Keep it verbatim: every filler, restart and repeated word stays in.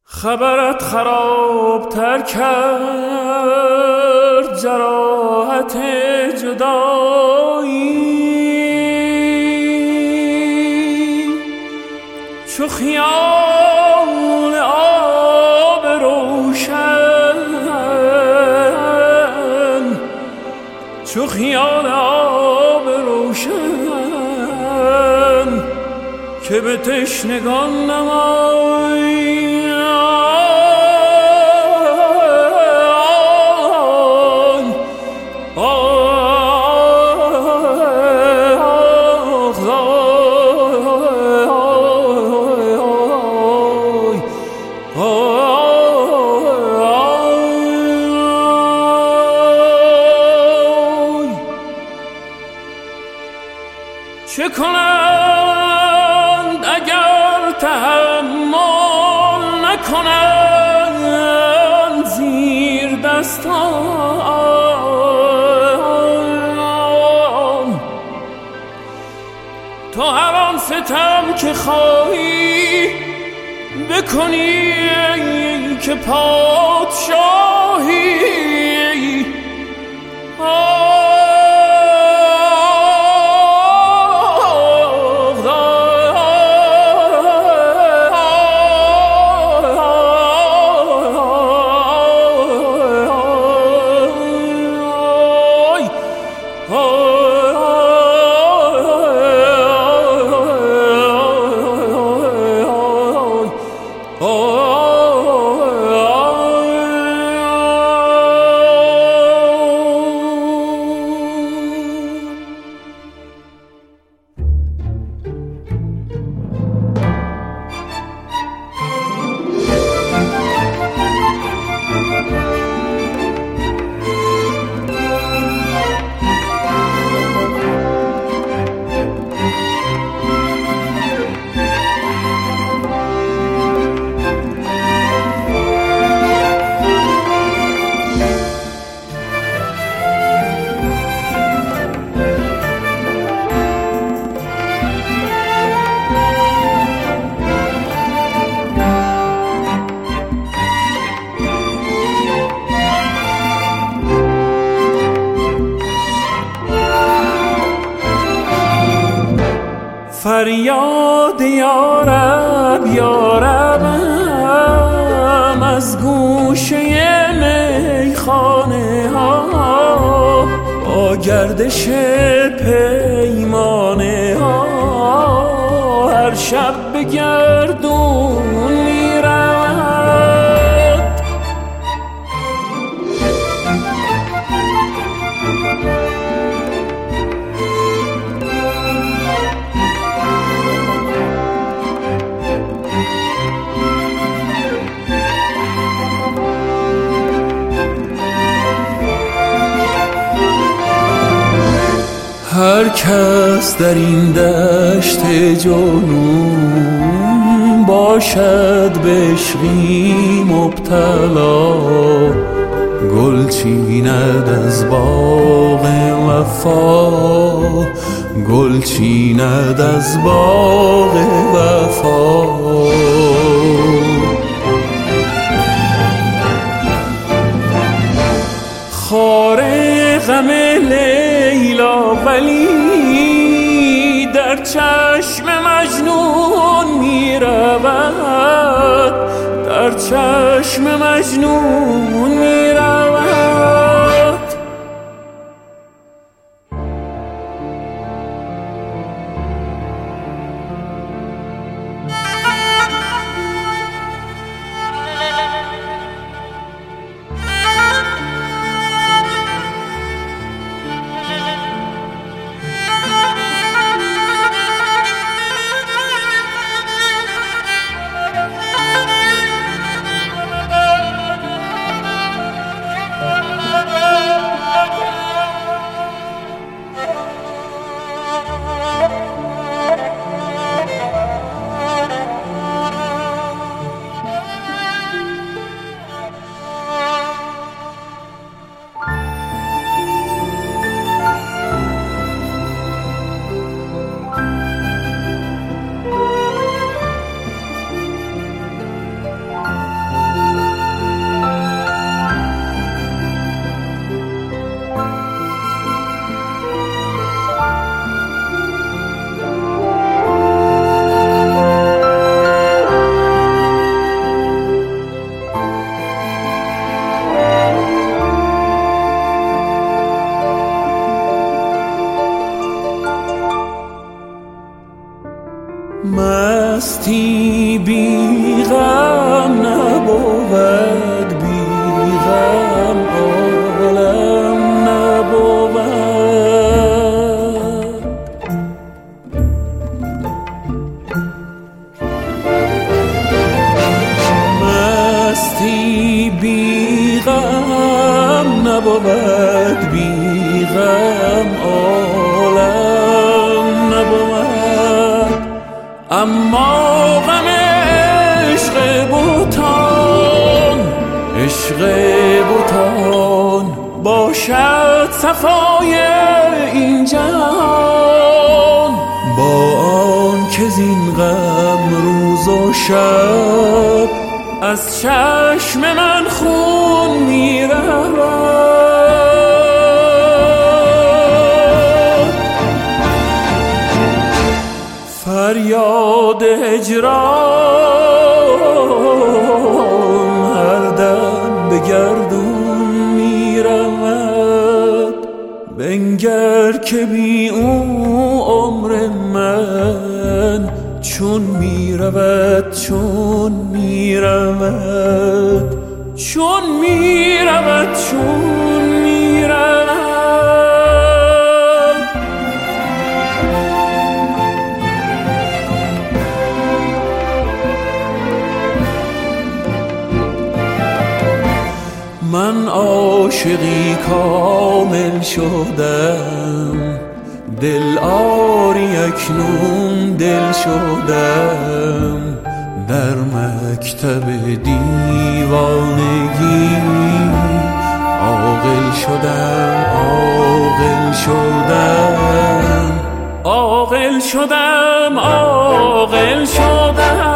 خبرت خراب تر کرد جراحت جدایی، چو خیال آب روشن، چو خیال آب روشن که به تشنگان نمایی. چه کنند اگر تحمل نکنند زیر دستان؟ تو هر آن ستم که خواهی بکنی که پادشاهی. فریاد یارب یاربم از گوشه میخانه ها، با گردش پیمانه ها هر شب به گردون میرود. هر کس در این دشت جنون باشد به عشقی مبتلا، گل چیند از باغ وفا، گل چیند از باغ وفا. خار غم لیلا ولی در چشم مجنون می رود، در چشم مجنون می رود. نبود، بی غم عالم نبود. اما غم عشق بتان، عشق بتان باشد صفای این جهان. با آن که زین غم روز و شب از چشم من خون می رود. فریاد هجران هر دم به گردون می رود. بنگر که بی او عمر من چون می رود، چون می رود، چون می رود، چون می رود. من عاشقی کامل شدم، دل آری اکنون دل شدم. در مکتب دیوانگی عاقل شدم، عاقل شدم، عاقل شدم، عاقل شدم.